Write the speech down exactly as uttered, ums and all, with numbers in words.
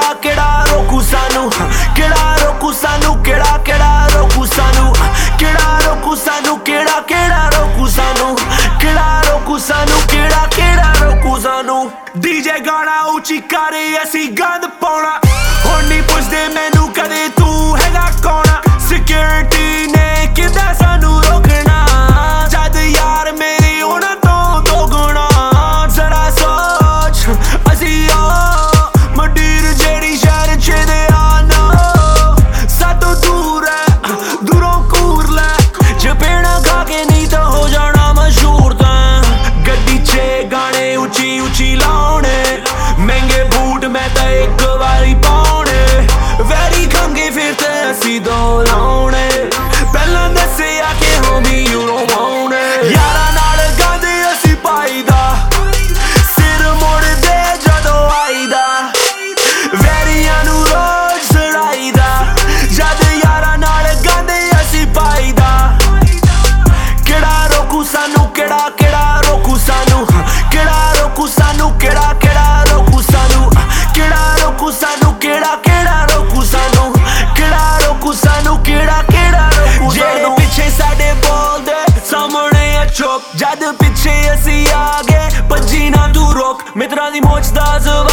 ਕਿਹੜਾ ਕਿਹੜਾ ਰੋਕੂ ਸਾਨੂੰ ਕਿਹੜਾ ਰੋਕੂ ਸਾਨੂੰ ਕਿਹੜਾ ਕਿਹੜਾ ਰੋਕੂ ਸਾਨੂੰ ਕਿਹੜਾ ਰੋਕੂ ਸਾਨੂੰ ਕਿਹੜਾ ਕਿਹੜਾ ਰੋਕੂ ਸਾਨੂੰ ਕਿਹੜਾ ਰੋਕੂ ਸਾਨੂੰ ਕਿਹੜਾ ਕਿਹੜਾ ਰੋਕੂ ਸਾਨੂੰ ਡੀਜੇ ਗਾਣਾ ਉੱਚੀ ਕਰੇ ਅਸੀਂ ਗੰਦ ਪਾਉਣਾ ਹੁਣ ਨਹੀਂ ਪੁੱਛਦੇ ਮੈਨੂੰ ਕਦੇ ਤੂੰ ਹੈਗਾ ਕੌਣ ਸਿਕਿਉਰਿਟੀ ਨੇ ਕਿੱਦਾਂ ਸਾਨੂੰ ਰੋਕਣਾ ਜਦ ਯਾਰ ਮੇਰੇ ਉਹਨਾਂ ਤੋਂ ਦੋ ਗੁਣਾ ਜ਼ਰਾ ਸੋਚ ਅਸੀਂ ਆ ਮੰਡੀਰ ਜਿਹੜੀ ਸ਼ਹਿਰ ਚ ਦੇ ਆਨਾ ਸਾਤੋਂ ਦੂਰ ਹੈ ਦੂਰੋਂ ਕੂਰ ਲੈ ਚਪੇੜਾ ਖਾ ਕੇ ਨਹੀਂ ਤਾਂ ਹੋ ਜਾਣਾ ਮਸ਼ਹੂਰ ਤਾਂ ਗੱਡੀ ਚ ਗਾਣੇ ਉੱਚੀ ਉੱਚੀ ਲਾਉਣੇ ਮਹਿੰਗੇ ਬੂਟ ਮੈਂ ਤਾਂ ਇੱਕ ਵਾਰੀ ਪਾਉਣੇ ਵੈਰੀ ਖੰਗੇ ਫਿਰ ਤੇ ਅਸੀਂ ਦੋ ਲਾਉਣੇ ਪਹਿਲਾਂ ਦੱਸਿਆ ਕਿ homie you don't want it ਯਾਰਾਂ ਨਾਲ ਗੰਦ ਅਸੀਂ ਪਾਈਦਾ ਸਿਰ ਮੋੜਦੇ ਜਦੋਂ ਆਈਦਾ ਵੈਰੀਆਂ ਨੂੰ ਰੋਜ਼ ਸੜਾਈਦਾ ਜਦ ਯਾਰਾਂ ਨਾਲ ਗੰਦ ਅਸੀਂ ਪਾਈਦਾ ਕਿਹੜਾ ਰੋਕੂ ਸਾਨੂੰ ਕਿਹੜਾ ਕਿਹੜਾ ਰੋਕੂ ਸਾਨੂੰ ਕਿਹੜਾ ਰੋਕੂ ਸਾਨੂੰ ਕਿਹੜਾ ਕਿਹੜਾ ਰੋਕੂ ਸਾਨੂੰ ਕਿਹੜਾ ਰੋਕੂ ਸਾਨੂੰ ਕਿਹੜਾ ਕਿਹੜਾ ਰੋਕੂ ਸਾਨੂੰ ਕਿਹੜਾ ਰੋਕੂ ਸਾਨੂੰ ਕਿਹੜਾ ਕਿਹੜਾ ਰੋਕੂ ਜਿਹੜੇ ਪਿੱਛੇ ਸਾਡੇ ਬੋਲਦੇ ਸਾਹਮਣੇ ਆ ਚੁੱਪ ਜਦ ਪਿੱਛੇ ਅਸੀਂ ਆ ਗਏ ਭੱਜੀ ਨਾ ਤੂੰ ਰੋਕ ਮਿੱਤਰਾਂ ਦੀ ਮੋਚ ਦਾ ਜ਼ਵਾਬ